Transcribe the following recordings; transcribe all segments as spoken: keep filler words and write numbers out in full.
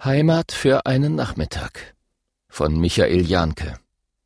Heimat für einen Nachmittag von Michael Jahnke.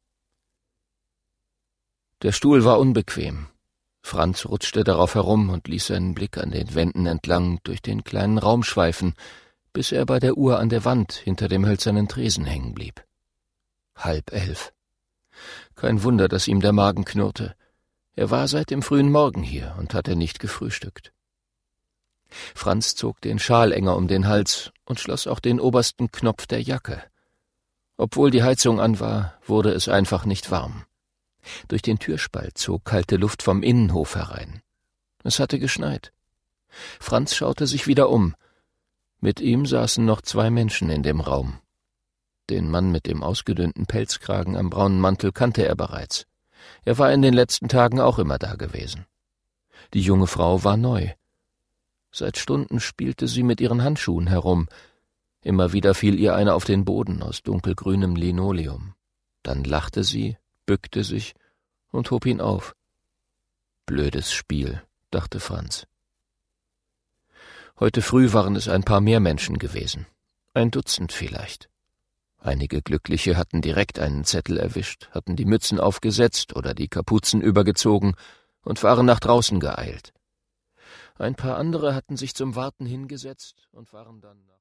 Der Stuhl war unbequem. Franz rutschte darauf herum und ließ seinen Blick an den Wänden entlang durch den kleinen Raum schweifen, bis er bei der Uhr an der Wand hinter dem hölzernen Tresen hängen blieb. Halb elf. Kein Wunder, dass ihm der Magen knurrte. Er war seit dem frühen Morgen hier und hatte nicht gefrühstückt. Franz zog den Schal enger um den Hals und schloss auch den obersten Knopf der Jacke. Obwohl die Heizung an war, wurde es einfach nicht warm. Durch den Türspalt zog kalte Luft vom Innenhof herein. Es hatte geschneit. Franz schaute sich wieder um. Mit ihm saßen noch zwei Menschen in dem Raum. Den Mann mit dem ausgedünnten Pelzkragen am braunen Mantel kannte er bereits. Er war in den letzten Tagen auch immer da gewesen. Die junge Frau war neu. Seit Stunden spielte sie mit ihren Handschuhen herum. Immer wieder fiel ihr einer auf den Boden aus dunkelgrünem Linoleum. Dann lachte sie, bückte sich und hob ihn auf. Blödes Spiel, dachte Franz. Heute früh waren es ein paar mehr Menschen gewesen. Ein Dutzend vielleicht. Einige Glückliche hatten direkt einen Zettel erwischt, hatten die Mützen aufgesetzt oder die Kapuzen übergezogen und waren nach draußen geeilt. Ein paar andere hatten sich zum Warten hingesetzt und waren dann nach